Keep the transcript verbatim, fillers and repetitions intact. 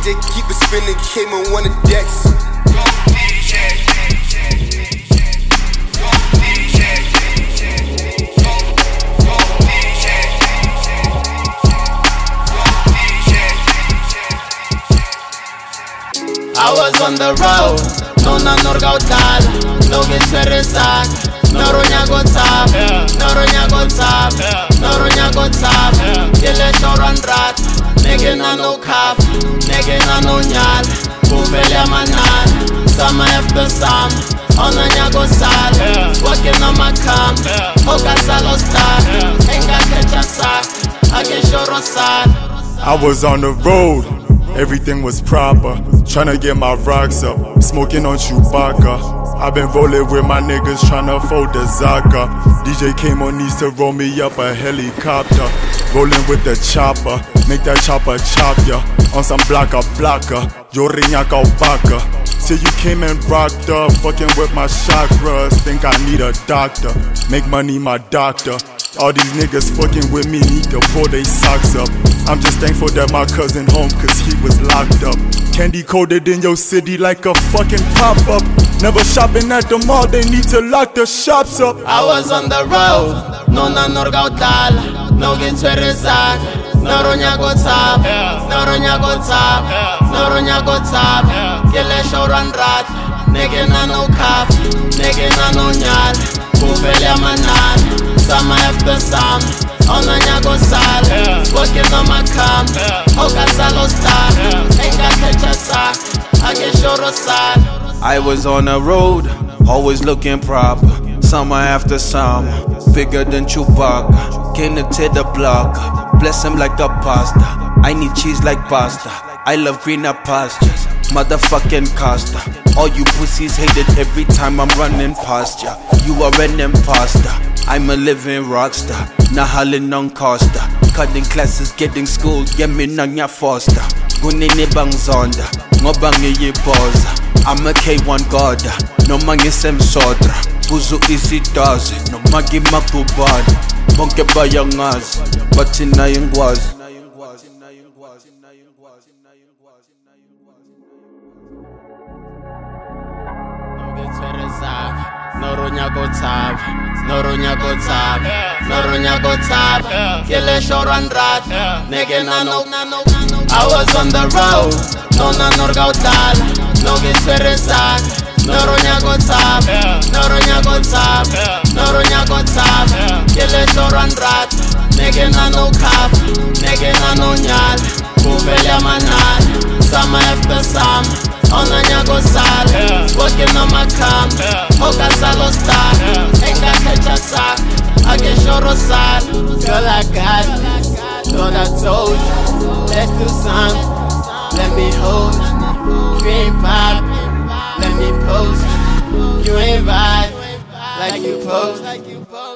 J keep it spinning, came on one of decks. I was on the road, no na norgautal, no get serisak, no ronya go tap, no ronya go tap, no ronya go tap, kile shoran rat, nege na no cap, nege na no nyal, kuvele manan, sama after sam, onanya go sal, working on my camp, oga salo star, enga kecha sak, age shoro sal. I was on the road, everything was proper. Tryna get my rocks up, smoking on Chewbacca. I've been rolling with my niggas tryna fold the Zaka. D J came on these to roll me up a helicopter. Rolling with the chopper, make that chopper chop ya. On some blocka blocka, yo riñaca baka. Till you came and rocked up, fucking with my chakras. Think I need a doctor, make money my doctor. All these niggas fucking with me need to pull they socks up. I'm just thankful that my cousin home cause he was locked up. Candy coated in your city like a fucking pop-up. Never shopping at the mall, they need to lock the shops up. I was on the road, no na norgautal, no get serisak, no ronya go tap, no ronya go tap, no ronya go tap, kile shoran rat, nege na no cap, nege na no nyal, kuvele manan, sama after sam, onanya go sal, working on my camp, oga salo star, enga kecha sak, age shoro sal. I was on the road, always looking proper. Summer after summer, bigger than Chewbacca. Came to tear the block, bless him like a pasta. I need cheese like pasta. I love greener pastures, motherfucking Costa. All you pussies hate it every time I'm running past ya. You are an imposter, I'm a living rockstar. Nahalin on Costa, cutting classes, getting school. Yemi nanya foster, gunini bang zonda, ngobangi ye boza. I'm a K one god, no mangi sem sodra. Buzu easy does, no magi makubad. Bonke bayangaz, but ina yingwaz. No ronya go tap, no ronya go tap, no ronya go tap, kile shoran rat, nege na no. I was on the road, no na norgautal, no get serisak, no ronya go tap, no ronya go tap, no ronya go tap, kile shoran rat, nege na no cap, nege na no nyal, kuvele manan, sama after sam. Onanya go sal, working on my camp, oga salo star, enga kecha sak, age shoro sal. Girl I got this, thought I told you, let's do something, let me hold you. You ain't pop, let me post you. You ain't vibe like you post.